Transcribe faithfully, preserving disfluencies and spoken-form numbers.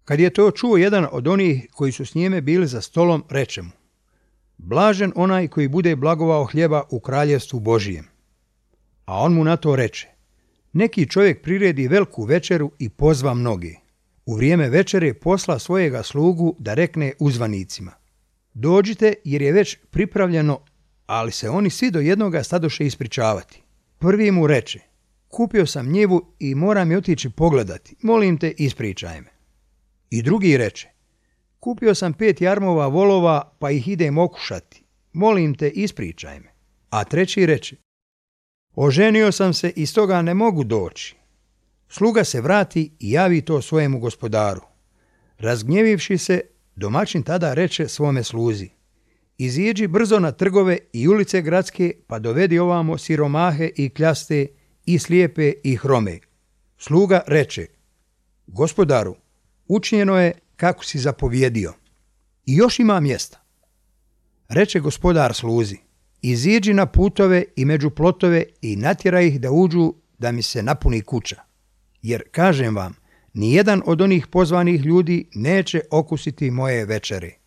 Kad je to čuo jedan od onih koji su s njime bili za stolom, reče mu: Blažen onaj koji bude blagovao hljeba u kraljevstvu Božijem. A on mu na to reče: Neki čovjek priredi veliku večeru i pozva mnoge. U vrijeme večere posla svojega slugu da rekne uzvanicima: Dođite, jer je već pripravljeno, ali se oni svi do jednoga stadoše ispričavati. Prvi mu reče: Kupio sam njivu i moram je otići pogledati, molim te, ispričaj me. I drugi reče: Kupio sam pet jarmova volova, pa ih idem okušati, molim te, ispričaj me. A treći reče: Oženio sam se i stoga ne mogu doći. Sluga se vrati i javi to svojemu gospodaru. Razgnjevivši se, domaćin tada reče svome sluzi: Iziđi brzo na trgove i ulice gradske, pa dovedi ovamo siromahe i kljaste, i slijepe i hrome. Sluga reče: Gospodaru, učinjeno je kako si zapovjedio. I još ima mjesta. Reče gospodar sluzi: Iziđi na putove i među plotove i natjeraj ih da uđu, da mi se napuni kuća. Jer, kažem vam, nijedan od onih pozvanih ljudi neće okusiti moje večere.